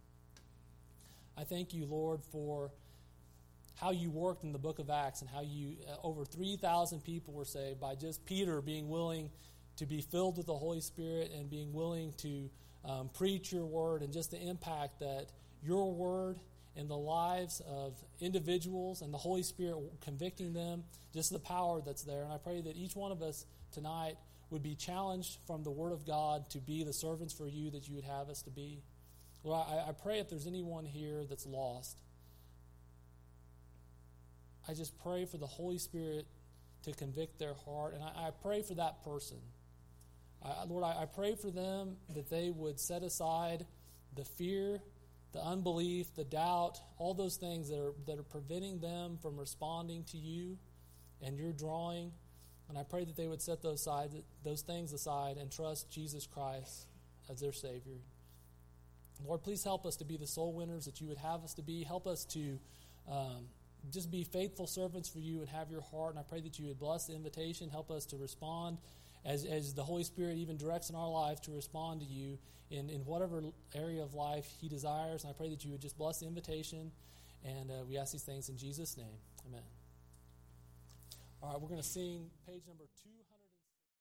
I thank you, Lord, for how you worked in the book of Acts and how you, uh, over three thousand people were saved by just Peter being willing to be filled with the Holy Spirit and being willing to um, preach your word, and just the impact that your word in the lives of individuals and the Holy Spirit convicting them, just the power that's there. And I pray that each one of us tonight would be challenged from the Word of God to be the servants for you that you would have us to be. Lord, I, I pray if there's anyone here that's lost, I just pray for the Holy Spirit to convict their heart. And I, I pray for that person. I, Lord, I, I pray for them that they would set aside the fear, the unbelief, the doubt, all those things that are that are preventing them from responding to you and your drawing. And I pray that they would set those aside, those things aside and trust Jesus Christ as their Savior. Lord, please help us to be the soul winners that you would have us to be. Help us to um, just be faithful servants for you and have your heart. And I pray that you would bless the invitation. Help us to respond as, as the Holy Spirit even directs in our life to respond to you in, in whatever area of life He desires. And I pray that you would just bless the invitation. And uh, we ask these things in Jesus' name. Amen. All right, we're going to sing page number two.